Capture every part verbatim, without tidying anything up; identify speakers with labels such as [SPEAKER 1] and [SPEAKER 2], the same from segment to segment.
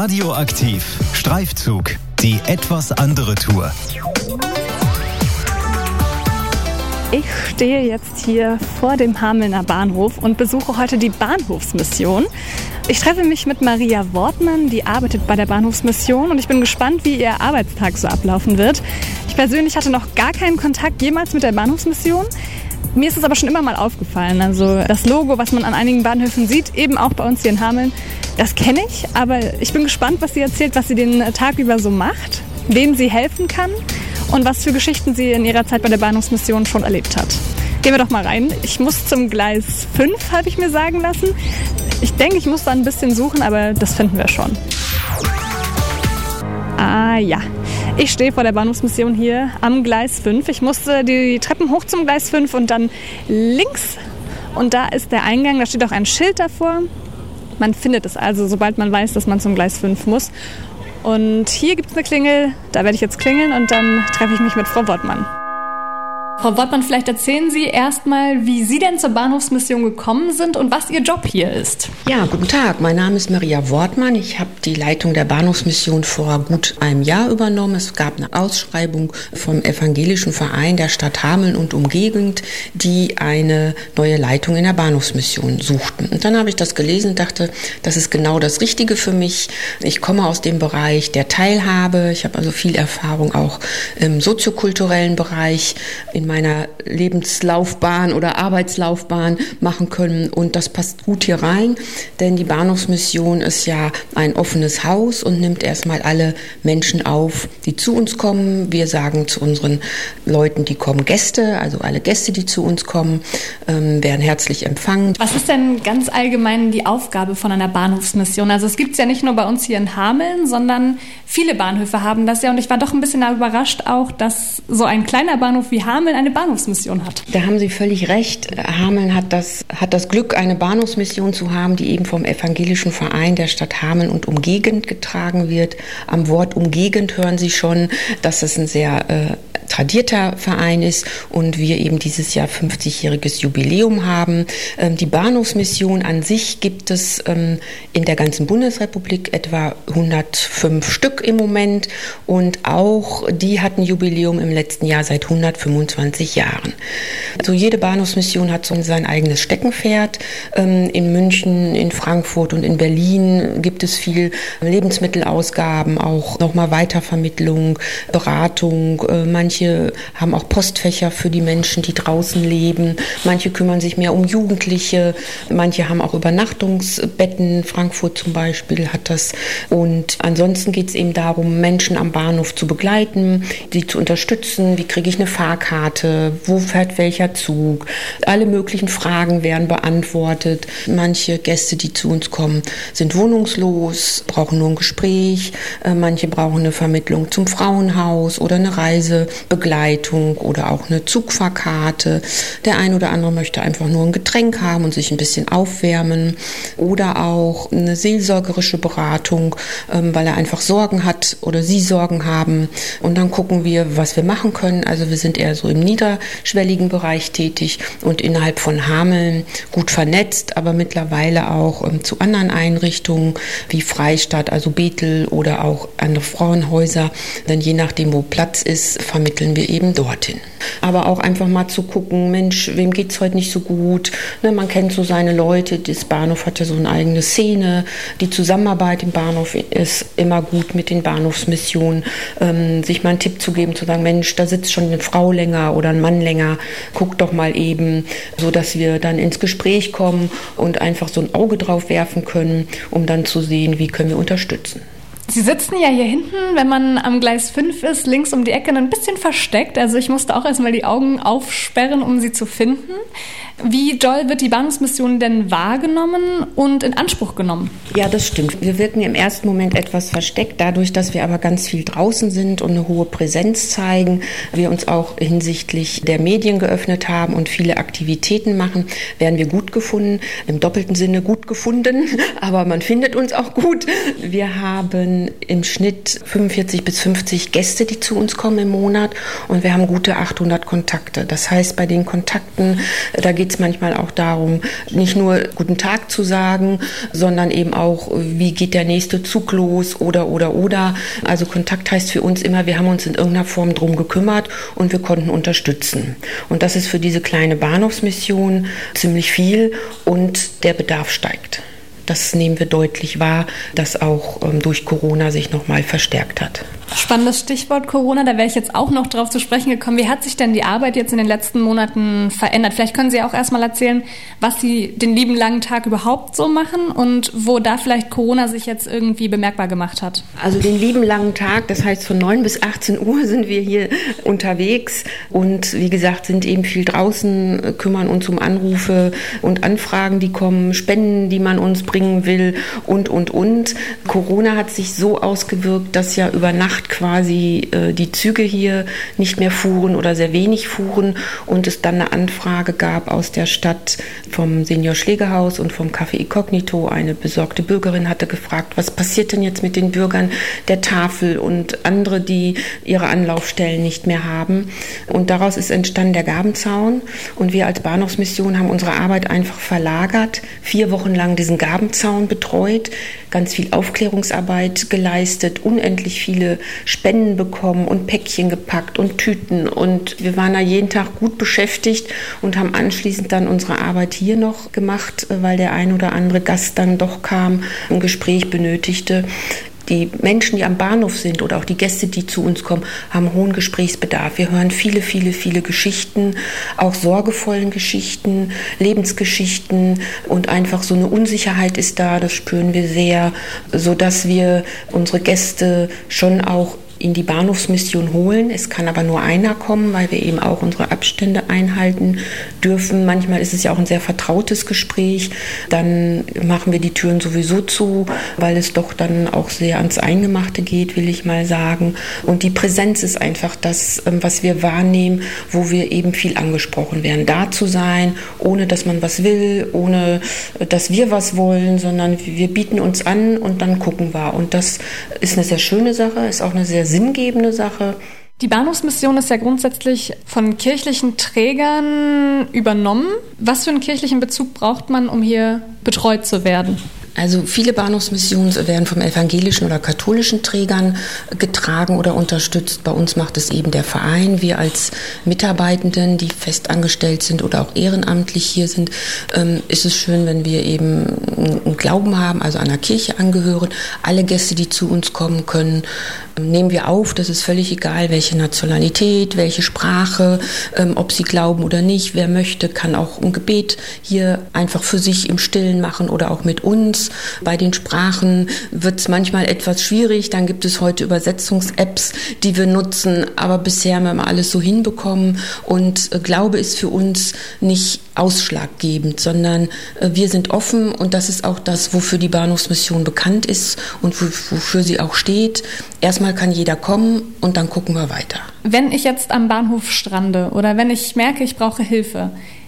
[SPEAKER 1] Radioaktiv. Streifzug. Die etwas andere Tour.
[SPEAKER 2] Ich stehe jetzt hier vor dem Hamelner Bahnhof und besuche heute die Bahnhofsmission. Ich treffe mich mit Maria Wortmann, die arbeitet bei der Bahnhofsmission, und ich bin gespannt, wie ihr Arbeitstag so ablaufen wird. Ich persönlich hatte noch gar keinen Kontakt jemals mit der Bahnhofsmission. Mir ist es aber schon immer mal aufgefallen. Also das Logo, was man an einigen Bahnhöfen sieht, eben auch bei uns hier in Hameln, das kenne ich. Aber ich bin gespannt, was sie erzählt, was sie den Tag über so macht, wem sie helfen kann und was für Geschichten sie in ihrer Zeit bei der Bahnhofsmission schon erlebt hat. Gehen wir doch mal rein. Ich muss zum Gleis fünf, habe ich mir sagen lassen. Ich denke, ich muss da ein bisschen suchen, aber das finden wir schon. Ah ja, ich stehe vor der Bahnhofsmission hier am Gleis fünf. Ich musste die Treppen hoch zum Gleis fünf und dann links. Und da ist der Eingang, da steht auch ein Schild davor. Man findet es also, sobald man weiß, dass man zum Gleis fünf muss. Und hier gibt es eine Klingel, da werde ich jetzt klingeln und dann treffe ich mich mit Frau Wortmann. Frau Wortmann, vielleicht erzählen Sie erstmal, wie Sie denn zur Bahnhofsmission gekommen sind und was Ihr Job hier ist.
[SPEAKER 3] Ja, guten Tag. Mein Name ist Maria Wortmann. Ich habe die Leitung der Bahnhofsmission vor gut einem Jahr übernommen. Es gab eine Ausschreibung vom Evangelischen Verein der Stadt Hameln und Umgegend, die eine neue Leitung in der Bahnhofsmission suchten. Und dann habe ich das gelesen und dachte, das ist genau das Richtige für mich. Ich komme aus dem Bereich der Teilhabe. Ich habe also viel Erfahrung auch im soziokulturellen Bereich in meiner Lebenslaufbahn oder Arbeitslaufbahn machen können. Und das passt gut hier rein, denn die Bahnhofsmission ist ja ein offenes Haus und nimmt erstmal alle Menschen auf, die zu uns kommen. Wir sagen zu unseren Leuten, die kommen, Gäste, also alle Gäste, die zu uns kommen, ähm, werden herzlich empfangen.
[SPEAKER 2] Was ist denn ganz allgemein die Aufgabe von einer Bahnhofsmission? Also es gibt es ja nicht nur bei uns hier in Hameln, sondern viele Bahnhöfe haben das ja. Und ich war doch ein bisschen überrascht auch, dass so ein kleiner Bahnhof wie Hameln eine Bahnhofsmission hat.
[SPEAKER 3] Da haben Sie völlig recht. Hameln hat das, hat das Glück, eine Bahnhofsmission zu haben, die eben vom Evangelischen Verein der Stadt Hameln und Umgegend getragen wird. Am Wort Umgegend hören Sie schon, dass es ein sehr äh, tradierter Verein ist und wir eben dieses Jahr fünfzigjähriges Jubiläum haben. Ähm, die Bahnhofsmission an sich gibt es ähm, in der ganzen Bundesrepublik etwa hundertfünf Stück im Moment und auch die hatten Jubiläum im letzten Jahr seit hundertfünfundzwanzig Jahren. Also jede Bahnhofsmission hat so sein eigenes Steckenpferd. Ähm, in München, in Frankfurt und in Berlin gibt es viel Lebensmittelausgaben, auch nochmal Weitervermittlung, Beratung, äh, manche Manche haben auch Postfächer für die Menschen, die draußen leben. Manche kümmern sich mehr um Jugendliche. Manche haben auch Übernachtungsbetten. Frankfurt zum Beispiel hat das. Und ansonsten geht es eben darum, Menschen am Bahnhof zu begleiten, sie zu unterstützen. Wie kriege ich eine Fahrkarte? Wo fährt welcher Zug? Alle möglichen Fragen werden beantwortet. Manche Gäste, die zu uns kommen, sind wohnungslos, brauchen nur ein Gespräch. Manche brauchen eine Vermittlung zum Frauenhaus oder eine Reise. Begleitung oder auch eine Zugfahrkarte. Der ein oder andere möchte einfach nur ein Getränk haben und sich ein bisschen aufwärmen oder auch eine seelsorgerische Beratung, weil er einfach Sorgen hat oder sie Sorgen haben. Und dann gucken wir, was wir machen können. Also wir sind eher so im niederschwelligen Bereich tätig und innerhalb von Hameln gut vernetzt, aber mittlerweile auch zu anderen Einrichtungen wie Freistadt, also Bethel oder auch andere Frauenhäuser. Denn je nachdem, wo Platz ist, vermitteln wir eben dorthin. Aber auch einfach mal zu gucken, Mensch, wem geht's heute nicht so gut? Ne, man kennt so seine Leute, das Bahnhof hat ja so eine eigene Szene. Die Zusammenarbeit im Bahnhof ist immer gut mit den Bahnhofsmissionen. Ähm, sich mal einen Tipp zu geben, zu sagen, Mensch, da sitzt schon eine Frau länger oder ein Mann länger, guck doch mal eben, so dass wir dann ins Gespräch kommen und einfach so ein Auge drauf werfen können, um dann zu sehen, wie können wir unterstützen.
[SPEAKER 2] Sie sitzen ja hier hinten, wenn man am Gleis fünf ist, links um die Ecke, ein bisschen versteckt. Also ich musste auch erstmal die Augen aufsperren, um sie zu finden. Wie doll wird die Bahnhofsmission denn wahrgenommen und in Anspruch genommen?
[SPEAKER 3] Ja, das stimmt. Wir wirken im ersten Moment etwas versteckt, dadurch, dass wir aber ganz viel draußen sind und eine hohe Präsenz zeigen. Wir uns auch hinsichtlich der Medien geöffnet haben und viele Aktivitäten machen, werden wir gut gefunden. Im doppelten Sinne gut gefunden, aber man findet uns auch gut. Wir haben im Schnitt fünfundvierzig bis fünfzig Gäste, die zu uns kommen im Monat und wir haben gute achthundert Kontakte. Das heißt, bei den Kontakten, da geht geht es manchmal auch darum, nicht nur guten Tag zu sagen, sondern eben auch, wie geht der nächste Zug los oder, oder, oder. Also Kontakt heißt für uns immer, wir haben uns in irgendeiner Form drum gekümmert und wir konnten unterstützen. Und das ist für diese kleine Bahnhofsmission ziemlich viel und der Bedarf steigt. Das nehmen wir deutlich wahr, dass auch ähm, durch Corona sich nochmal verstärkt hat.
[SPEAKER 2] Spannendes Stichwort Corona, da wäre ich jetzt auch noch drauf zu sprechen gekommen. Wie hat sich denn die Arbeit jetzt in den letzten Monaten verändert? Vielleicht können Sie auch erstmal erzählen, was Sie den lieben langen Tag überhaupt so machen und wo da vielleicht Corona sich jetzt irgendwie bemerkbar gemacht hat.
[SPEAKER 3] Also den lieben langen Tag, das heißt von neun bis achtzehn Uhr sind wir hier unterwegs und wie gesagt sind eben viel draußen, kümmern uns um Anrufe und Anfragen, die kommen, Spenden, die man uns bringen will und, und, und. Corona hat sich so ausgewirkt, dass ja über Nacht quasi äh, die Züge hier nicht mehr fuhren oder sehr wenig fuhren und es dann eine Anfrage gab aus der Stadt vom Senior Schlägerhaus und vom Café Incognito. Eine besorgte Bürgerin hatte gefragt, was passiert denn jetzt mit den Bürgern der Tafel und andere, die ihre Anlaufstellen nicht mehr haben. Und daraus ist entstanden der Gabenzaun und wir als Bahnhofsmission haben unsere Arbeit einfach verlagert, vier Wochen lang diesen Gabenzaun betreut, ganz viel Aufklärungsarbeit geleistet, unendlich viele Spenden bekommen und Päckchen gepackt und Tüten und wir waren da jeden Tag gut beschäftigt und haben anschließend dann unsere Arbeit hier noch gemacht, weil der ein oder andere Gast dann doch kam, ein Gespräch benötigte. Die Menschen, die am Bahnhof sind oder auch die Gäste, die zu uns kommen, haben hohen Gesprächsbedarf. Wir hören viele, viele, viele Geschichten, auch sorgevollen Geschichten, Lebensgeschichten und einfach so eine Unsicherheit ist da, das spüren wir sehr, sodass wir unsere Gäste schon auch in die Bahnhofsmission holen. Es kann aber nur einer kommen, weil wir eben auch unsere Abstände einhalten dürfen. Manchmal ist es ja auch ein sehr vertrautes Gespräch. Dann machen wir die Türen sowieso zu, weil es doch dann auch sehr ans Eingemachte geht, will ich mal sagen. Und die Präsenz ist einfach das, was wir wahrnehmen, wo wir eben viel angesprochen werden. Da zu sein, ohne dass man was will, ohne dass wir was wollen, sondern wir bieten uns an und dann gucken wir. Und das ist eine sehr schöne Sache, ist auch eine sehr sinngebende Sache.
[SPEAKER 2] Die Bahnhofsmission ist ja grundsätzlich von kirchlichen Trägern übernommen. Was für einen kirchlichen Bezug braucht man, um hier betreut zu werden?
[SPEAKER 3] Also viele Bahnhofsmissionen werden vom evangelischen oder katholischen Trägern getragen oder unterstützt. Bei uns macht es eben der Verein. Wir als Mitarbeitenden, die fest angestellt sind oder auch ehrenamtlich hier sind, ist es schön, wenn wir eben einen Glauben haben, also einer Kirche angehören. Alle Gäste, die zu uns kommen können, nehmen wir auf. Das ist völlig egal, welche Nationalität, welche Sprache, ob sie glauben oder nicht. Wer möchte, kann auch ein Gebet hier einfach für sich im Stillen machen oder auch mit uns. Bei den Sprachen wird es manchmal etwas schwierig. Dann gibt es heute Übersetzungs-Apps, die wir nutzen. Aber bisher haben wir alles so hinbekommen. Und äh, Glaube ist für uns nicht ausschlaggebend, sondern äh, wir sind offen. Und das ist auch das, wofür die Bahnhofsmission bekannt ist und wofür sie auch steht. Erstmal kann jeder kommen und dann gucken wir weiter.
[SPEAKER 2] Wenn ich jetzt am Bahnhof strande oder wenn ich merke, ich brauche Hilfe,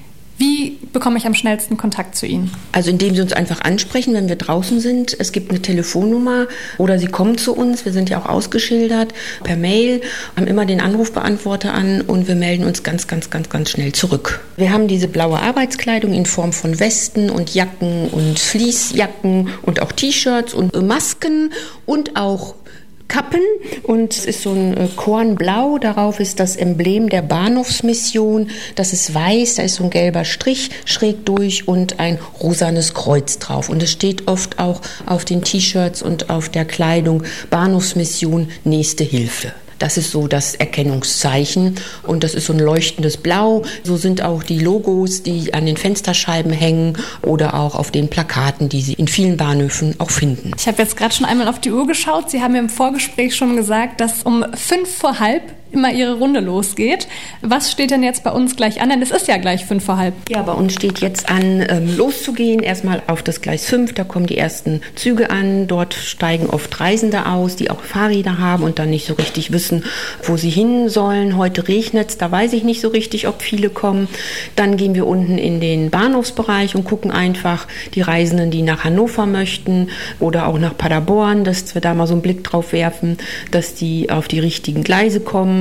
[SPEAKER 2] wie bekomme ich am schnellsten Kontakt zu Ihnen?
[SPEAKER 3] Also indem Sie uns einfach ansprechen, wenn wir draußen sind. Es gibt eine Telefonnummer oder Sie kommen zu uns. Wir sind ja auch ausgeschildert per Mail, haben immer den Anrufbeantworter an und wir melden uns ganz, ganz, ganz, ganz schnell zurück. Wir haben diese blaue Arbeitskleidung in Form von Westen und Jacken und Fleecejacken und auch T-Shirts und Masken und auch Kappen und es ist so ein Kornblau, darauf ist das Emblem der Bahnhofsmission, das ist weiß, da ist so ein gelber Strich schräg durch und ein rosanes Kreuz drauf und es steht oft auch auf den T-Shirts und auf der Kleidung Bahnhofsmission Nächste Hilfe. Das ist so das Erkennungszeichen und das ist so ein leuchtendes Blau. So sind auch die Logos, die an den Fensterscheiben hängen oder auch auf den Plakaten, die Sie in vielen Bahnhöfen auch finden.
[SPEAKER 2] Ich habe jetzt gerade schon einmal auf die Uhr geschaut. Sie haben mir im Vorgespräch schon gesagt, dass um fünf vor halb immer Ihre Runde losgeht. Was steht denn jetzt bei uns gleich an? Denn es ist ja gleich fünf vor halb.
[SPEAKER 3] Ja, bei uns steht jetzt an, ähm, loszugehen. Erstmal auf das Gleis fünf, da kommen die ersten Züge an. Dort steigen oft Reisende aus, die auch Fahrräder haben und dann nicht so richtig wissen, wo sie hin sollen. Heute regnet es, da weiß ich nicht so richtig, ob viele kommen. Dann gehen wir unten in den Bahnhofsbereich und gucken einfach die Reisenden, die nach Hannover möchten oder auch nach Paderborn, dass wir da mal so einen Blick drauf werfen, dass die auf die richtigen Gleise kommen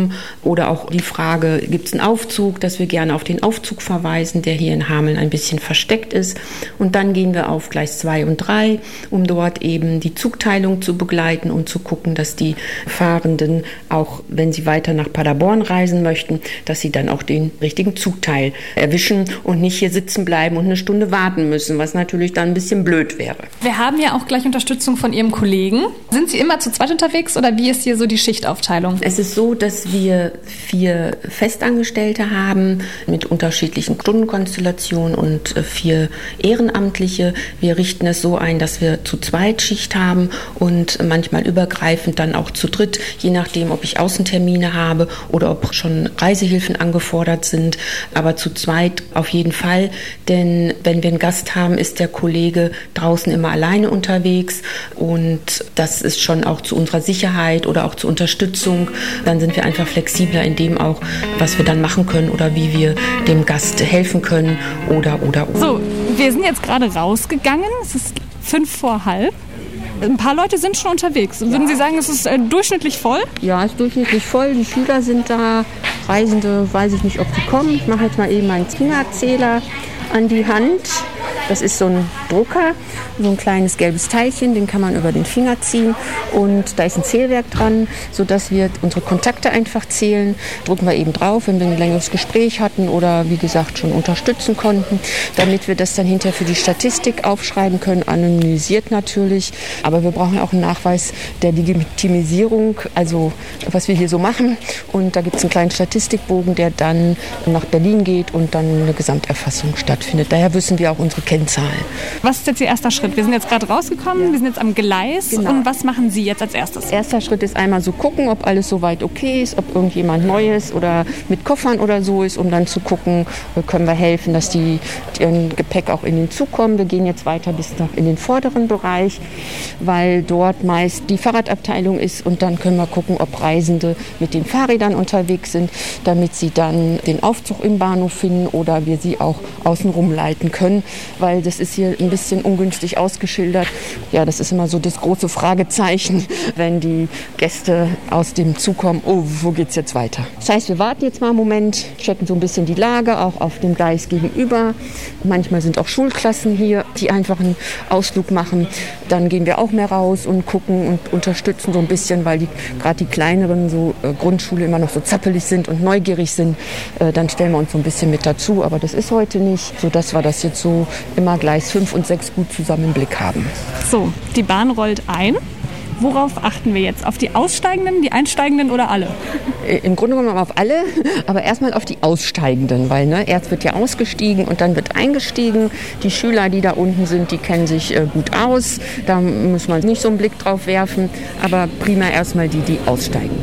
[SPEAKER 3] kommen. Oder auch die Frage, gibt es einen Aufzug, dass wir gerne auf den Aufzug verweisen, der hier in Hameln ein bisschen versteckt ist. Und dann gehen wir auf Gleis zwei und drei, um dort eben die Zugteilung zu begleiten und zu gucken, dass die Fahrenden auch, wenn sie weiter nach Paderborn reisen möchten, dass sie dann auch den richtigen Zugteil erwischen und nicht hier sitzen bleiben und eine Stunde warten müssen, was natürlich dann ein bisschen blöd wäre.
[SPEAKER 2] Wir haben ja auch gleich Unterstützung von Ihrem Kollegen. Sind Sie immer zu zweit unterwegs oder wie ist hier so die Schichtaufteilung?
[SPEAKER 3] Es ist so, dass wir vier Festangestellte haben mit unterschiedlichen Stundenkonstellationen und vier Ehrenamtliche. Wir richten es so ein, dass wir zu zweit Schicht haben und manchmal übergreifend dann auch zu dritt, je nachdem, ob ich Außentermine habe oder ob schon Reisehilfen angefordert sind. Aber zu zweit auf jeden Fall, denn wenn wir einen Gast haben, ist der Kollege draußen immer alleine unterwegs und das ist schon auch zu unserer Sicherheit oder auch zur Unterstützung. Dann sind wir einfach flexibler in dem auch, was wir dann machen können oder wie wir dem Gast helfen können oder oder oder.
[SPEAKER 2] So, wir sind jetzt gerade rausgegangen. Es ist fünf vor halb. Ein paar Leute sind schon unterwegs. Würden ja. Sie sagen, es ist äh, durchschnittlich voll?
[SPEAKER 4] Ja, es ist durchschnittlich voll. Die Schüler sind da. Reisende, weiß ich nicht, ob die kommen. Ich mache jetzt mal eben meinen Fingerzähler an die Hand. Das ist so ein Drucker, so ein kleines gelbes Teilchen, den kann man über den Finger ziehen und da ist ein Zählwerk dran, sodass wir unsere Kontakte einfach zählen. Drücken wir eben drauf, wenn wir ein längeres Gespräch hatten oder wie gesagt schon unterstützen konnten, damit wir das dann hinterher für die Statistik aufschreiben können, anonymisiert natürlich. Aber wir brauchen auch einen Nachweis der Legitimisierung, also was wir hier so machen. Und da gibt es einen kleinen Statistikbogen, der dann nach Berlin geht und dann eine Gesamterfassung stattfindet. Daher wissen wir auch unsere Kennzahlen.
[SPEAKER 2] Was ist jetzt Ihr erster Schritt? Wir sind jetzt gerade rausgekommen, ja. Wir sind jetzt am Gleis. Genau. Und was machen Sie jetzt als erstes?
[SPEAKER 4] Erster Schritt ist einmal so gucken, ob alles soweit okay ist, ob irgendjemand neu ist oder mit Koffern oder so ist, um dann zu gucken, können wir helfen, dass die ihren Gepäck auch in den Zug kommen. Wir gehen jetzt weiter bis nach in den vorderen Bereich, weil dort meist die Fahrradabteilung ist und dann können wir gucken, ob Reisende mit den Fahrrädern unterwegs sind, damit sie dann den Aufzug im Bahnhof finden oder wir sie auch außenrum leiten können, weil das ist hier ein bisschen ungünstig ausgeschildert. Ja, das ist immer so das große Fragezeichen, wenn die Gäste aus dem Zug kommen, oh, wo geht's jetzt weiter? Das heißt, wir warten jetzt mal einen Moment, checken so ein bisschen die Lage, auch auf dem Gleis gegenüber. Manchmal sind auch Schulklassen hier, die einfach einen Ausflug machen. Dann gehen wir auch mehr raus und gucken und unterstützen so ein bisschen, weil die gerade die kleineren so äh, Grundschule immer noch so zappelig sind und neugierig sind. Äh, dann stellen wir uns so ein bisschen mit dazu, aber das ist heute nicht, sodass wir das jetzt so immer Gleis fünf und sechs gut zusammen im Blick haben.
[SPEAKER 2] So, die Bahn rollt ein. Worauf achten wir jetzt? Auf die Aussteigenden, die Einsteigenden oder alle?
[SPEAKER 4] Im Grunde genommen auf alle, aber erstmal auf die Aussteigenden, weil ne, erst wird ja ausgestiegen und dann wird eingestiegen. Die Schüler, die da unten sind, die kennen sich äh, gut aus. Da muss man nicht so einen Blick drauf werfen, aber prima erstmal die, die aussteigen.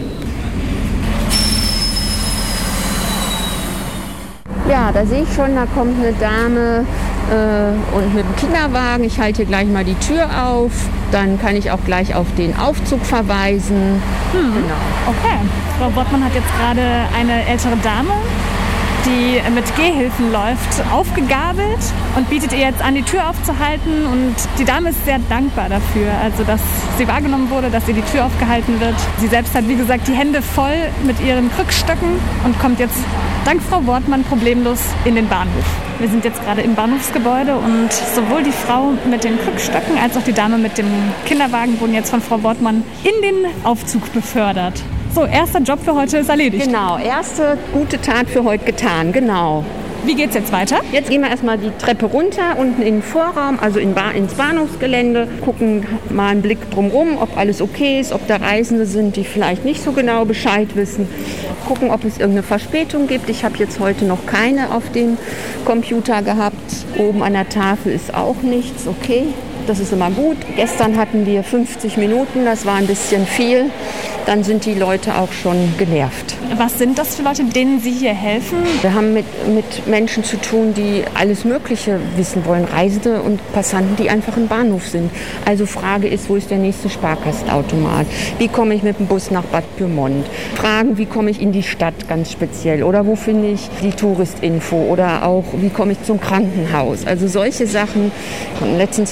[SPEAKER 4] Ja, da sehe ich schon, da kommt eine Dame äh, und mit dem Kinderwagen. Ich halte hier gleich mal die Tür auf. Dann kann ich auch gleich auf den Aufzug verweisen.
[SPEAKER 2] Hm. Genau. Okay. Frau Wortmann hat jetzt gerade eine ältere Dame, die mit Gehhilfen läuft, aufgegabelt und bietet ihr jetzt an, die Tür aufzuhalten. Und die Dame ist sehr dankbar dafür, also dass sie wahrgenommen wurde, dass ihr die Tür aufgehalten wird. Sie selbst hat, wie gesagt, die Hände voll mit ihren Krückstöcken und kommt jetzt dank Frau Wortmann problemlos in den Bahnhof. Wir sind jetzt gerade im Bahnhofsgebäude und sowohl die Frau mit den Krückstöcken als auch die Dame mit dem Kinderwagen wurden jetzt von Frau Wortmann in den Aufzug befördert. So, erster Job für heute ist erledigt.
[SPEAKER 4] Genau, erste gute Tat für heute getan, genau.
[SPEAKER 2] Wie geht's jetzt weiter?
[SPEAKER 4] Jetzt gehen wir erstmal die Treppe runter, unten in den Vorraum, also in ba- ins Bahnhofsgelände, gucken mal einen Blick drumherum, ob alles okay ist, ob da Reisende sind, die vielleicht nicht so genau Bescheid wissen. Gucken, ob es irgendeine Verspätung gibt. Ich habe jetzt heute noch keine auf dem Computer gehabt. Oben an der Tafel ist auch nichts, okay. Das ist immer gut. Gestern hatten wir fünfzig Minuten, das war ein bisschen viel. Dann sind die Leute auch schon genervt.
[SPEAKER 2] Was sind das für Leute, denen Sie hier helfen?
[SPEAKER 4] Wir haben mit, mit Menschen zu tun, die alles Mögliche wissen wollen. Reisende und Passanten, die einfach im Bahnhof sind. Also Frage ist, wo ist der nächste Sparkassenautomat? Wie komme ich mit dem Bus nach Bad Pyrmont? Fragen, wie komme ich in die Stadt ganz speziell? Oder wo finde ich die Touristinfo? Oder auch, wie komme ich zum Krankenhaus? Also solche Sachen. Letztens war eine große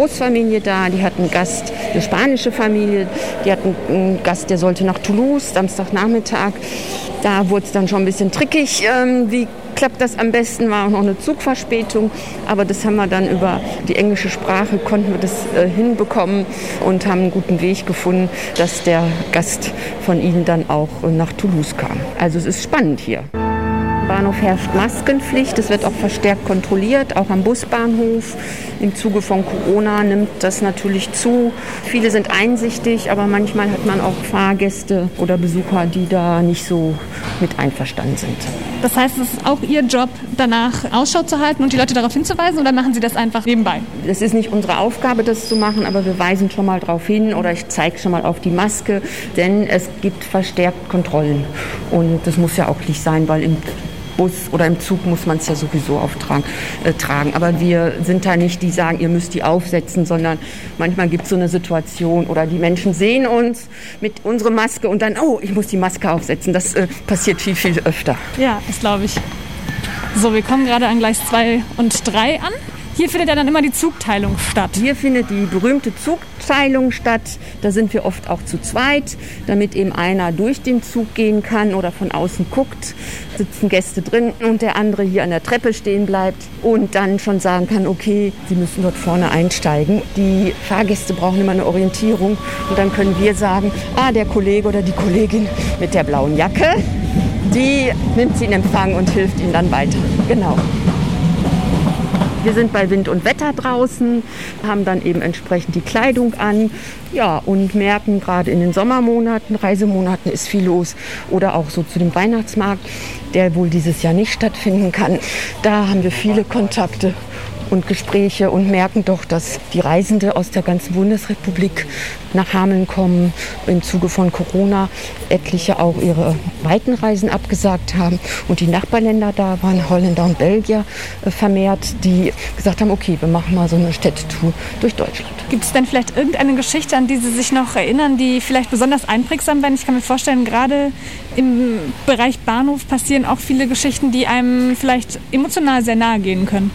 [SPEAKER 4] Großfamilie da, die hat einen Gast, eine spanische Familie, die hat einen Gast, der sollte nach Toulouse, Samstagnachmittag. Da wurde es dann schon ein bisschen trickig, ähm, wie klappt das am besten, war auch noch eine Zugverspätung, aber das haben wir dann über die englische Sprache, konnten wir das äh, hinbekommen und haben einen guten Weg gefunden, dass der Gast von ihnen dann auch äh, nach Toulouse kam. Also es ist spannend hier. Im Bahnhof herrscht Maskenpflicht, es wird auch verstärkt kontrolliert, auch am Busbahnhof. Im Zuge von Corona nimmt das natürlich zu. Viele sind einsichtig, aber manchmal hat man auch Fahrgäste oder Besucher, die da nicht so mit einverstanden sind.
[SPEAKER 2] Das heißt, es ist auch Ihr Job, danach Ausschau zu halten und die Leute darauf hinzuweisen, oder machen Sie das einfach nebenbei?
[SPEAKER 4] Es ist nicht unsere Aufgabe, das zu machen, aber wir weisen schon mal darauf hin oder ich zeige schon mal auf die Maske, denn es gibt verstärkt Kontrollen. Und das muss ja auch nicht sein, weil im Bus oder im Zug muss man es ja sowieso auftragen, äh, tragen. Aber wir sind da nicht, die sagen, ihr müsst die aufsetzen, sondern manchmal gibt es so eine Situation oder die Menschen sehen uns mit unserer Maske und dann, oh, ich muss die Maske aufsetzen. Das äh, passiert viel, viel öfter.
[SPEAKER 2] Ja, das glaube ich. So, wir kommen gerade an Gleis zwei und drei an. Hier findet ja dann immer die Zugteilung statt.
[SPEAKER 4] Hier findet die berühmte Zugteilung statt. Da sind wir oft auch zu zweit, damit eben einer durch den Zug gehen kann oder von außen guckt. Sitzen Gäste drin und der andere hier an der Treppe stehen bleibt und dann schon sagen kann, okay, sie müssen dort vorne einsteigen. Die Fahrgäste brauchen immer eine Orientierung und dann können wir sagen, ah, der Kollege oder die Kollegin mit der blauen Jacke, die nimmt sie in Empfang und hilft ihnen dann weiter. Genau. Wir sind bei Wind und Wetter draußen, haben dann eben entsprechend die Kleidung an, ja, und merken gerade in den Sommermonaten, Reisemonaten ist viel los oder auch so zu dem Weihnachtsmarkt, der wohl dieses Jahr nicht stattfinden kann. Da haben wir viele Kontakte und Gespräche und merken doch, dass die Reisende aus der ganzen Bundesrepublik nach Hameln kommen. Im Zuge von Corona etliche auch ihre weiten Reisen abgesagt haben und die Nachbarländer da waren, Holländer und Belgier äh, vermehrt, die gesagt haben, okay, wir machen mal so eine Städtetour durch Deutschland.
[SPEAKER 2] Gibt es denn vielleicht irgendeine Geschichte, an die Sie sich noch erinnern, die vielleicht besonders einprägsam werden? Ich kann mir vorstellen, gerade im Bereich Bahnhof passieren auch viele Geschichten, die einem vielleicht emotional sehr nahe gehen können.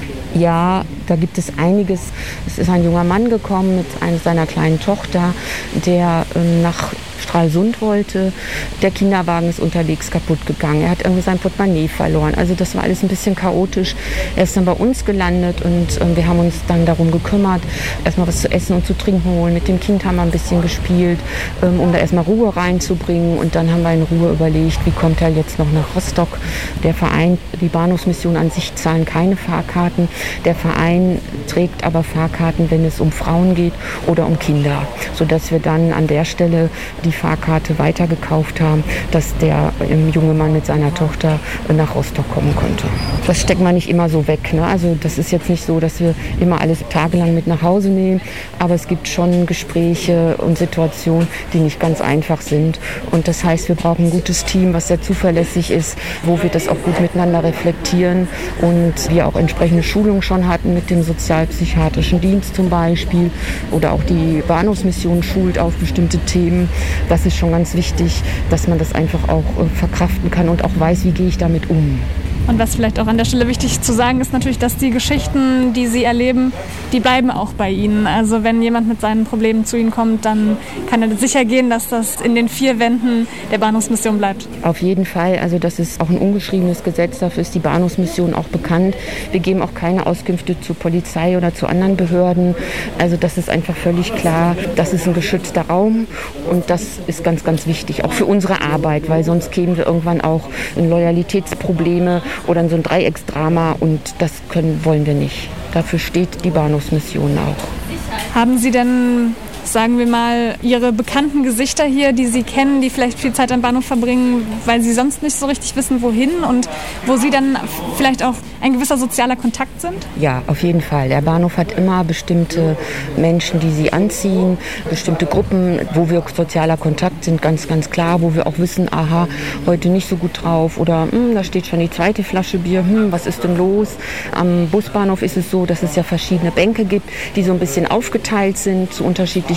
[SPEAKER 4] Ja, da gibt es einiges. Es ist ein junger Mann gekommen mit einer, seiner kleinen Tochter, der ähm, nach Stralsund wollte. Der Kinderwagen ist unterwegs kaputt gegangen. Er hat irgendwie sein Portemonnaie verloren. Also das war alles ein bisschen chaotisch. Er ist dann bei uns gelandet und ähm, wir haben uns dann darum gekümmert, erstmal was zu essen und zu trinken holen. Mit dem Kind haben wir ein bisschen gespielt, ähm, um da erstmal Ruhe reinzubringen. Und dann haben wir in Ruhe überlegt, wie kommt er jetzt noch nach Rostock. Der Verein, die Bahnhofsmission an sich zahlen keine Fahrkarten. Der Verein trägt aber Fahrkarten, wenn es um Frauen geht oder um Kinder, sodass wir dann an der Stelle die Fahrkarte weitergekauft haben, dass der junge Mann mit seiner Tochter nach Rostock kommen konnte. Das steckt man nicht immer so weg, ne? Also das ist jetzt nicht so, dass wir immer alles tagelang mit nach Hause nehmen, aber es gibt schon Gespräche und Situationen, die nicht ganz einfach sind. Und das heißt, wir brauchen ein gutes Team, was sehr zuverlässig ist, wo wir das auch gut miteinander reflektieren und wir auch entsprechende Schulungen schon hatten mit dem sozialpsychiatrischen Dienst zum Beispiel oder auch die Bahnhofsmission schult auf bestimmte Themen. Das ist schon ganz wichtig, dass man das einfach auch verkraften kann und auch weiß, wie gehe ich damit um.
[SPEAKER 2] Und was vielleicht auch an der Stelle wichtig zu sagen ist natürlich, dass die Geschichten, die Sie erleben, die bleiben auch bei Ihnen. Also wenn jemand mit seinen Problemen zu Ihnen kommt, dann kann er sicher gehen, dass das in den vier Wänden der Bahnhofsmission bleibt.
[SPEAKER 4] Auf jeden Fall. Also das ist auch ein ungeschriebenes Gesetz. Dafür ist die Bahnhofsmission auch bekannt. Wir geben auch keine Auskünfte zur Polizei oder zu anderen Behörden. Also das ist einfach völlig klar. Das ist ein geschützter Raum und das ist ganz, ganz wichtig, auch für unsere Arbeit, weil sonst kämen wir irgendwann auch in Loyalitätsprobleme oder in so ein Dreiecksdrama und das können, wollen wir nicht. Dafür steht die Bahnhofsmission auch.
[SPEAKER 2] Haben Sie denn, sagen wir mal, Ihre bekannten Gesichter hier, die Sie kennen, die vielleicht viel Zeit am Bahnhof verbringen, weil Sie sonst nicht so richtig wissen, wohin und wo Sie dann vielleicht auch ein gewisser sozialer Kontakt sind?
[SPEAKER 4] Ja, auf jeden Fall. Der Bahnhof hat immer bestimmte Menschen, die sie anziehen, bestimmte Gruppen, wo wir sozialer Kontakt sind, ganz, ganz klar, wo wir auch wissen, aha, heute nicht so gut drauf oder hm, da steht schon die zweite Flasche Bier, hm, was ist denn los? Am Busbahnhof ist es so, dass es ja verschiedene Bänke gibt, die so ein bisschen aufgeteilt sind zu unterschiedlichen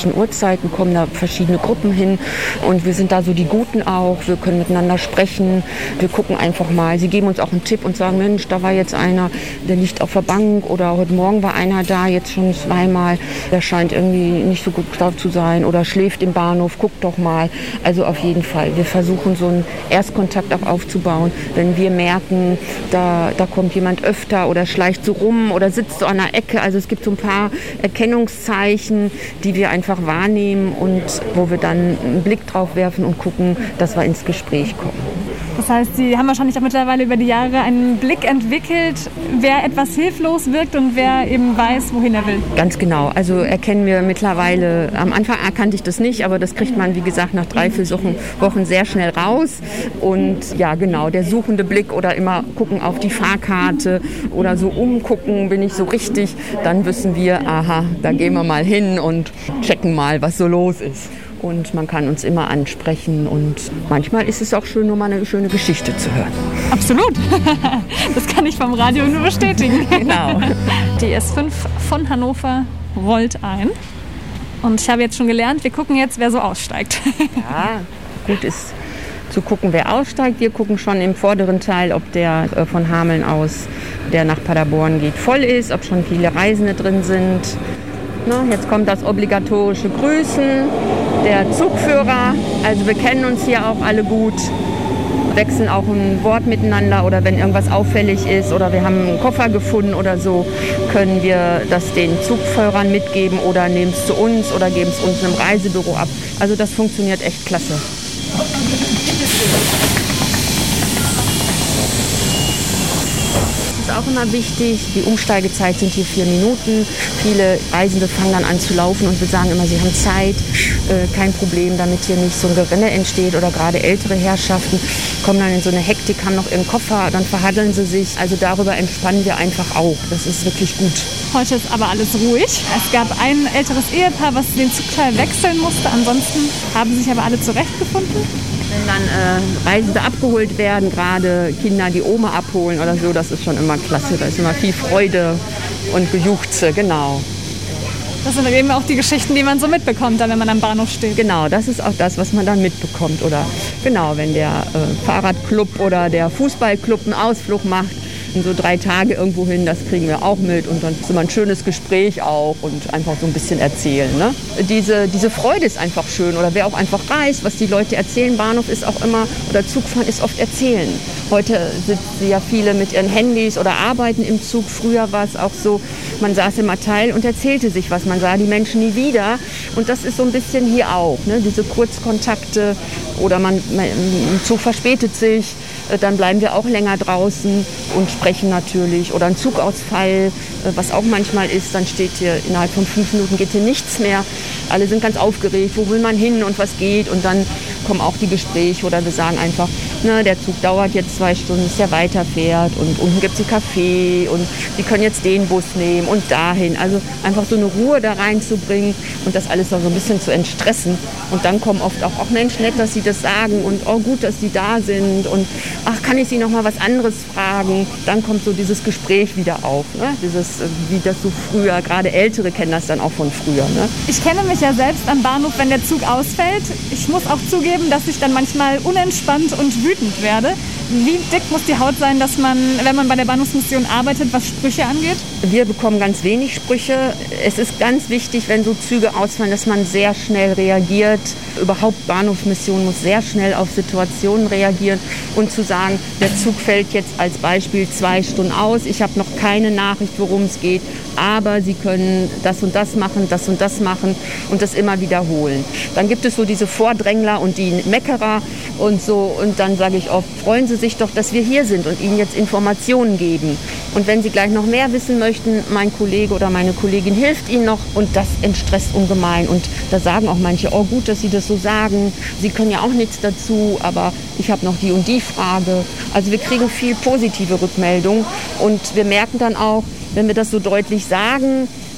[SPEAKER 4] unterschiedlichen Uhrzeiten kommen da verschiedene Gruppen hin und wir sind da so die Guten auch. Wir können miteinander sprechen, wir gucken einfach mal. Sie geben uns auch einen Tipp und sagen, Mensch, da war jetzt einer, der liegt auf der Bank oder heute Morgen war einer da, jetzt schon zweimal. Der scheint irgendwie nicht so gut drauf zu sein oder schläft im Bahnhof, guck doch mal. Also auf jeden Fall. Wir versuchen so einen Erstkontakt auch aufzubauen. Wenn wir merken, da, da kommt jemand öfter oder schleicht so rum oder sitzt so an der Ecke. Also es gibt so ein paar Erkennungszeichen, die wir einfach wahrnehmen und wo wir dann einen Blick drauf werfen und gucken, dass wir ins Gespräch kommen.
[SPEAKER 2] Das heißt, Sie haben wahrscheinlich auch mittlerweile über die Jahre einen Blick entwickelt, wer etwas hilflos wirkt und wer eben weiß, wohin er will.
[SPEAKER 4] Ganz genau. Also erkennen wir mittlerweile, am Anfang erkannte ich das nicht, aber das kriegt man, wie gesagt, nach drei, vier Wochen sehr schnell raus. Und ja, genau, der suchende Blick oder immer gucken auf die Fahrkarte oder so umgucken, bin ich so richtig, dann wissen wir, aha, da gehen wir mal hin und checken mal, was so los ist. Und man kann uns immer ansprechen und manchmal ist es auch schön, nur mal eine schöne Geschichte zu hören.
[SPEAKER 2] Absolut. Das kann ich vom Radio nur bestätigen.
[SPEAKER 4] Genau.
[SPEAKER 2] Die S fünf von Hannover rollt ein. Und ich habe jetzt schon gelernt, wir gucken jetzt, wer so aussteigt.
[SPEAKER 4] Ja, gut ist zu gucken, wer aussteigt. Wir gucken schon im vorderen Teil, ob der äh, von Hameln aus, der nach Paderborn geht, voll ist, ob schon viele Reisende drin sind. Na, jetzt kommt das obligatorische Grüßen, der Zugführer. Also wir kennen uns hier auch alle gut, wechseln auch ein Wort miteinander oder wenn irgendwas auffällig ist oder wir haben einen Koffer gefunden oder so, können wir das den Zugführern mitgeben oder nehmen es zu uns oder geben es uns im Reisebüro ab. Also das funktioniert echt klasse. Das ist auch immer wichtig. Die Umsteigezeit sind hier vier Minuten. Viele Reisende fangen dann an zu laufen und wir sagen immer, sie haben Zeit. Äh, kein Problem, damit hier nicht so ein Gerinne entsteht oder gerade ältere Herrschaften kommen dann in so eine Hektik, haben noch ihren Koffer, dann verhaddeln sie sich. Also darüber entspannen wir einfach auch. Das ist wirklich gut.
[SPEAKER 2] Heute ist aber alles ruhig. Es gab ein älteres Ehepaar, was den Zugteil wechseln musste. Ansonsten haben sich aber alle zurechtgefunden.
[SPEAKER 4] Wenn dann äh, Reisende abgeholt werden, gerade Kinder die Oma abholen oder so, das ist schon immer klasse. Da ist immer viel Freude und Gejuchze, genau.
[SPEAKER 2] Das sind eben auch die Geschichten, die man so mitbekommt, dann, wenn man am Bahnhof steht.
[SPEAKER 4] Genau, das ist auch das, was man dann mitbekommt. Oder genau, wenn der äh, Fahrradclub oder der Fußballclub einen Ausflug macht, so drei Tage irgendwo hin, das kriegen wir auch mit und dann ist immer ein schönes Gespräch auch und einfach so ein bisschen erzählen. Ne? Diese, diese Freude ist einfach schön oder wer auch einfach reist, was die Leute erzählen, Bahnhof ist auch immer, oder Zugfahren ist oft erzählen. Heute sitzen ja viele mit ihren Handys oder arbeiten im Zug. Früher war es auch so, man saß im Abteil und erzählte sich was, man sah die Menschen nie wieder und das ist so ein bisschen hier auch, ne? Diese Kurzkontakte oder man, man, ein Zug verspätet sich, dann bleiben wir auch länger draußen und sprechen natürlich. Oder ein Zugausfall, was auch manchmal ist, dann steht hier innerhalb von fünf Minuten geht hier nichts mehr. Alle sind ganz aufgeregt, wo will man hin und was geht. Und dann kommen auch die Gespräche oder wir sagen einfach, na, der Zug dauert jetzt zwei Stunden, bis der weiterfährt und unten gibt es einen Café und die können jetzt den Bus nehmen und dahin. Also einfach so eine Ruhe da reinzubringen und das alles noch so ein bisschen zu entstressen. Und dann kommen oft auch, auch Mensch, nett, dass sie das sagen und oh gut, dass sie da sind und ach, kann ich Sie noch mal was anderes fragen? Dann kommt so dieses Gespräch wieder auf, ne? Dieses, wie das so früher, gerade Ältere kennen das dann auch von früher. Ne?
[SPEAKER 2] Ich kenne mich ja selbst am Bahnhof, wenn der Zug ausfällt. Ich muss auch zugeben, dass ich dann manchmal unentspannt und wütend werde. Wie dick muss die Haut sein, dass man, wenn man bei der Bahnhofsmission arbeitet, was Sprüche angeht?
[SPEAKER 4] Wir bekommen ganz wenig Sprüche. Es ist ganz wichtig, wenn so Züge ausfallen, dass man sehr schnell reagiert. Überhaupt Bahnhofsmission muss sehr schnell auf Situationen reagieren und zu sagen, der Zug fällt jetzt als Beispiel zwei Stunden aus. Ich habe noch keine Nachricht, worum es geht, aber Sie können das und das machen, das und das machen und das immer wiederholen. Dann gibt es so diese Vordrängler und die Meckerer und so und dann sage ich oft, freuen Sie sich doch, dass wir hier sind und Ihnen jetzt Informationen geben. Und wenn Sie gleich noch mehr wissen möchten, mein Kollege oder meine Kollegin hilft Ihnen noch und das entstresst ungemein. Und da sagen auch manche, oh gut, dass Sie das so sagen, Sie können ja auch nichts dazu, aber ich habe noch die und die Frage. Also wir kriegen viel positive Rückmeldung und wir merken dann auch, wenn wir das so deutlich sagen,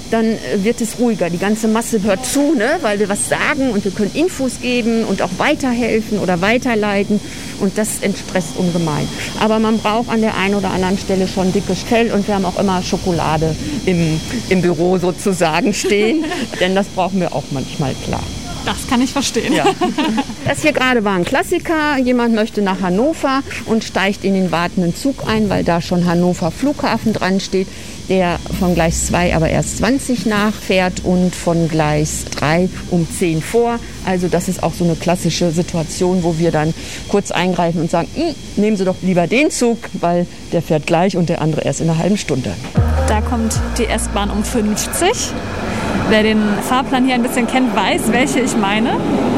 [SPEAKER 4] dann wird es ruhiger. Die ganze Masse hört zu, ne? Weil wir was sagen und wir können Infos geben und auch weiterhelfen oder weiterleiten. Und das entstresst ungemein. Aber man braucht an der einen oder anderen Stelle schon dickes Fell und wir haben auch immer Schokolade im, im Büro sozusagen stehen. Denn das brauchen wir auch manchmal, klar.
[SPEAKER 2] Das kann ich verstehen.
[SPEAKER 4] Ja. Das hier gerade war ein Klassiker. Jemand möchte nach Hannover und steigt in den wartenden Zug ein, weil da schon Hannover Flughafen dran steht, der von Gleis zwei aber erst zwanzig nachfährt und von Gleis drei um zehn vor. Also das ist auch so eine klassische Situation, wo wir dann kurz eingreifen und sagen, nehmen Sie doch lieber den Zug, weil der fährt gleich und der andere erst in einer halben Stunde.
[SPEAKER 2] Da kommt die S-Bahn um fünfzig. Wer den Fahrplan hier ein bisschen kennt, weiß, welche ich meine.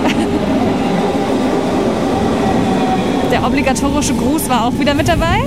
[SPEAKER 2] Der obligatorische Gruß war auch wieder mit dabei.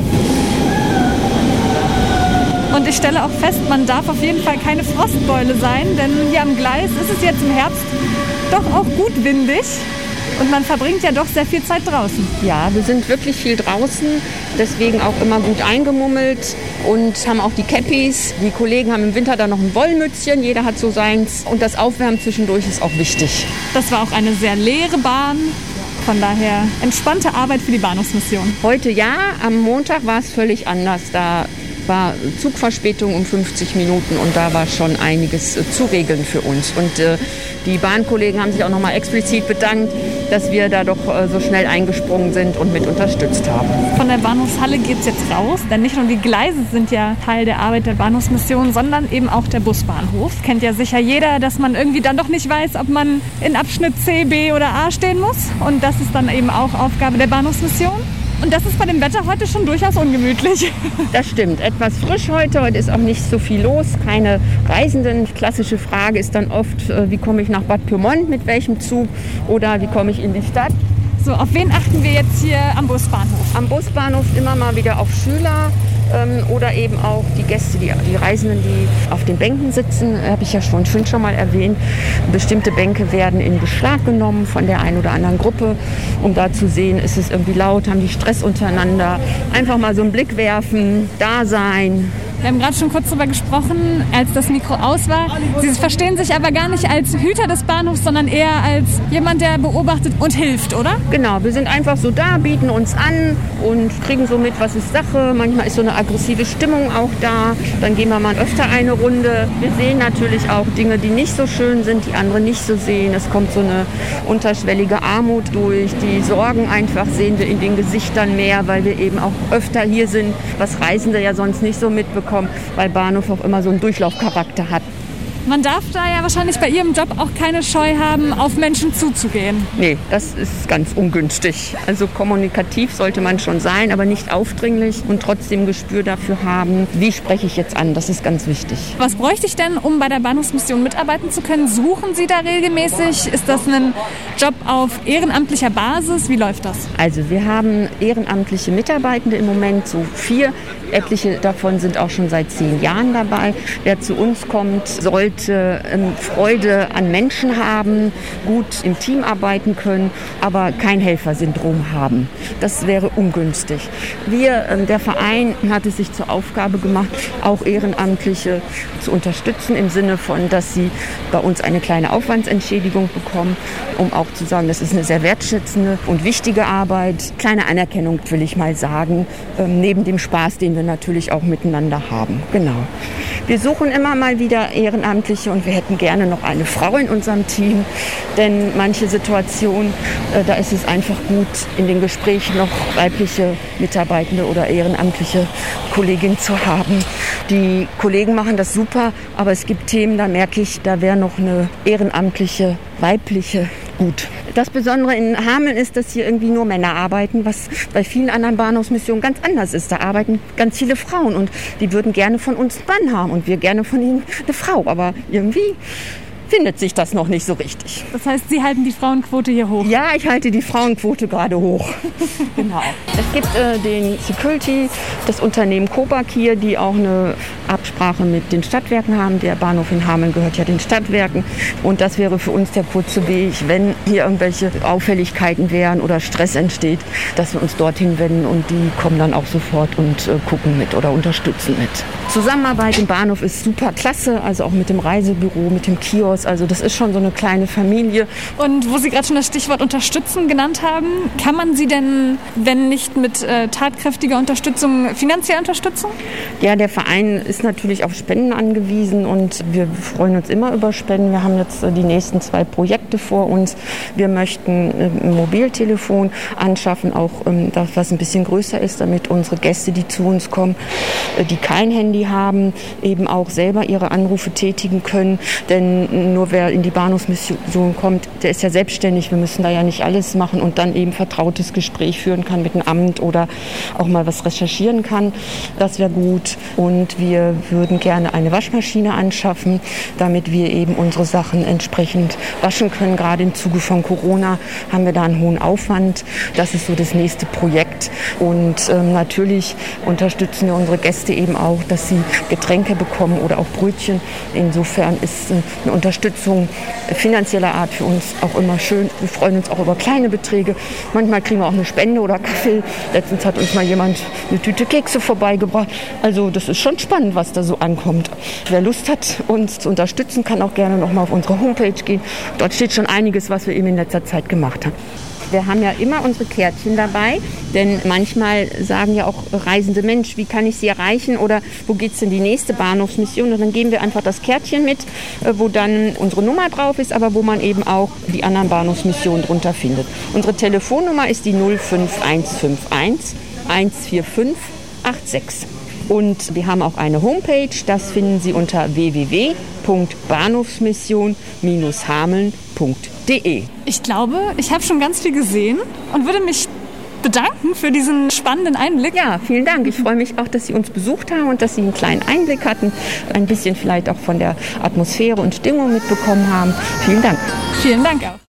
[SPEAKER 2] Und ich stelle auch fest, man darf auf jeden Fall keine Frostbeule sein, denn hier am Gleis ist es jetzt im Herbst doch auch gut windig. Und man verbringt ja doch sehr viel Zeit draußen.
[SPEAKER 4] Ja, wir sind wirklich viel draußen, deswegen auch immer gut eingemummelt und haben auch die Cappies. Die Kollegen haben im Winter dann noch ein Wollmützchen, jeder hat so seins. Und das Aufwärmen zwischendurch ist auch wichtig.
[SPEAKER 2] Das war auch eine sehr leere Bahn. Von daher entspannte Arbeit für die Bahnhofsmission.
[SPEAKER 4] Heute ja, am Montag war es völlig anders. Da war Zugverspätung um fünfzig Minuten und da war schon einiges äh, zu regeln für uns. Und äh, die Bahnkollegen haben sich auch nochmal explizit bedankt, dass wir da doch äh, so schnell eingesprungen sind und mit unterstützt haben.
[SPEAKER 2] Von der Bahnhofshalle geht es jetzt raus, denn nicht nur die Gleise sind ja Teil der Arbeit der Bahnhofsmission, sondern eben auch der Busbahnhof. Kennt ja sicher jeder, dass man irgendwie dann doch nicht weiß, ob man in Abschnitt C, B oder A stehen muss. Und das ist dann eben auch Aufgabe der Bahnhofsmission. Und das ist bei dem Wetter heute schon durchaus ungemütlich.
[SPEAKER 4] Das stimmt. Etwas frisch heute. Heute ist auch nicht so viel los. Keine Reisenden. Die klassische Frage ist dann oft, wie komme ich nach Bad Pyrmont, mit welchem Zug oder wie komme ich in die Stadt.
[SPEAKER 2] So, auf wen achten wir jetzt hier am Busbahnhof?
[SPEAKER 4] Am Busbahnhof immer mal wieder auf Schüler ähm, oder eben auch die Gäste, die, die Reisenden, die auf den Bänken sitzen. Habe ich ja schon, schon schon mal erwähnt. Bestimmte Bänke werden in Beschlag genommen von der einen oder anderen Gruppe, um da zu sehen, ist es irgendwie laut, haben die Stress untereinander. Einfach mal so einen Blick werfen, da sein.
[SPEAKER 2] Wir haben gerade schon kurz darüber gesprochen, als das Mikro aus war. Sie verstehen sich aber gar nicht als Hüter des Bahnhofs, sondern eher als jemand, der beobachtet und hilft, oder?
[SPEAKER 4] Genau, wir sind einfach so da, bieten uns an und kriegen so mit, was ist Sache. Manchmal ist so eine aggressive Stimmung auch da. Dann gehen wir mal öfter eine Runde. Wir sehen natürlich auch Dinge, die nicht so schön sind, die andere nicht so sehen. Es kommt so eine unterschwellige Armut durch. Die Sorgen einfach sehen wir in den Gesichtern mehr, weil wir eben auch öfter hier sind, was Reisende ja sonst nicht so mitbekommen, weil Bahnhof auch immer so einen Durchlaufcharakter hat.
[SPEAKER 2] Man darf da ja wahrscheinlich bei Ihrem Job auch keine Scheu haben, auf Menschen zuzugehen.
[SPEAKER 4] Nee, das ist ganz ungünstig. Also kommunikativ sollte man schon sein, aber nicht aufdringlich und trotzdem Gespür dafür haben, wie spreche ich jetzt an. Das ist ganz wichtig.
[SPEAKER 2] Was bräuchte ich denn, um bei der Bahnhofsmission mitarbeiten zu können? Suchen Sie da regelmäßig? Ist das ein Job auf ehrenamtlicher Basis? Wie läuft das?
[SPEAKER 4] Also wir haben ehrenamtliche Mitarbeitende im Moment, so vier. Etliche davon sind auch schon seit zehn Jahren dabei. Wer zu uns kommt, sollte ähm, Freude an Menschen haben, gut im Team arbeiten können, aber kein Helfersyndrom haben. Das wäre ungünstig. Wir, ähm, der Verein, hat es sich zur Aufgabe gemacht, auch Ehrenamtliche zu unterstützen, im Sinne von, dass sie bei uns eine kleine Aufwandsentschädigung bekommen, um auch zu sagen, das ist eine sehr wertschätzende und wichtige Arbeit. Kleine Anerkennung, will ich mal sagen, ähm, neben dem Spaß, den wir natürlich auch miteinander haben. Genau. Wir suchen immer mal wieder Ehrenamtliche und wir hätten gerne noch eine Frau in unserem Team, denn manche Situationen, äh, da ist es einfach gut, in den Gesprächen noch weibliche Mitarbeitende oder ehrenamtliche Kolleginnen zu haben. Die Kollegen machen das super, aber es gibt Themen, da merke ich, da wäre noch eine ehrenamtliche, weibliche gut. Das Besondere in Hameln ist, dass hier irgendwie nur Männer arbeiten, was bei vielen anderen Bahnhofsmissionen ganz anders ist. Da arbeiten ganz viele Frauen und die würden gerne von uns einen Mann haben und wir gerne von ihnen eine Frau. Aber irgendwie findet sich das noch nicht so richtig.
[SPEAKER 2] Das heißt, Sie halten die Frauenquote hier hoch?
[SPEAKER 4] Ja, ich halte die Frauenquote gerade hoch. Genau. Es gibt äh, den Security, das Unternehmen Kobak hier, die auch eine Absprache mit den Stadtwerken haben. Der Bahnhof in Hameln gehört ja den Stadtwerken. Und das wäre für uns der kurze Weg, wenn hier irgendwelche Auffälligkeiten wären oder Stress entsteht, dass wir uns dorthin wenden und die kommen dann auch sofort und äh, gucken mit oder unterstützen mit. Zusammenarbeit im Bahnhof ist super klasse, also auch mit dem Reisebüro, mit dem Kiosk. Also das ist schon so eine kleine Familie.
[SPEAKER 2] Und wo Sie gerade schon das Stichwort Unterstützen genannt haben, kann man Sie denn, wenn nicht mit äh, tatkräftiger Unterstützung, finanziell unterstützen?
[SPEAKER 4] Ja, der Verein ist natürlich auf Spenden angewiesen und wir freuen uns immer über Spenden. Wir haben jetzt äh, die nächsten zwei Projekte vor uns. Wir möchten äh, ein Mobiltelefon anschaffen, auch ähm, das, was ein bisschen größer ist, damit unsere Gäste, die zu uns kommen, äh, die kein Handy haben, eben auch selber ihre Anrufe tätigen können. Denn nur wer in die Bahnhofsmission kommt, der ist ja selbstständig. Wir müssen da ja nicht alles machen und dann eben vertrautes Gespräch führen kann mit dem Amt oder auch mal was recherchieren kann. Das wäre gut. Und wir würden gerne eine Waschmaschine anschaffen, damit wir eben unsere Sachen entsprechend waschen können. Gerade im Zuge von Corona haben wir da einen hohen Aufwand. Das ist so das nächste Projekt. Und ähm, natürlich unterstützen wir unsere Gäste eben auch, dass sie Getränke bekommen oder auch Brötchen. Insofern ist äh, eine Unterstützung finanzieller Art für uns auch immer schön. Wir freuen uns auch über kleine Beträge. Manchmal kriegen wir auch eine Spende oder Kaffee. Letztens hat uns mal jemand eine Tüte Kekse vorbeigebracht. Also das ist schon spannend, was da so ankommt. Wer Lust hat, uns zu unterstützen, kann auch gerne noch mal auf unsere Homepage gehen. Dort steht schon einiges, was wir eben in letzter Zeit gemacht haben. Wir haben ja immer unsere Kärtchen dabei, denn manchmal sagen ja auch Reisende, Mensch, wie kann ich Sie erreichen oder wo geht es denn die nächste Bahnhofsmission? Und dann geben wir einfach das Kärtchen mit, wo dann unsere Nummer drauf ist, aber wo man eben auch die anderen Bahnhofsmissionen drunter findet. Unsere Telefonnummer ist die null fünf eins fünf eins eins vier fünf acht sechs. Und wir haben auch eine Homepage, das finden Sie unter w w w punkt bahnhofsmission Bindestrich hameln punkt de.
[SPEAKER 2] Ich glaube, ich habe schon ganz viel gesehen und würde mich bedanken für diesen spannenden Einblick.
[SPEAKER 4] Ja, vielen Dank. Ich freue mich auch, dass Sie uns besucht haben und dass Sie einen kleinen Einblick hatten, ein bisschen vielleicht auch von der Atmosphäre und Stimmung mitbekommen haben. Vielen Dank.
[SPEAKER 2] Vielen Dank auch.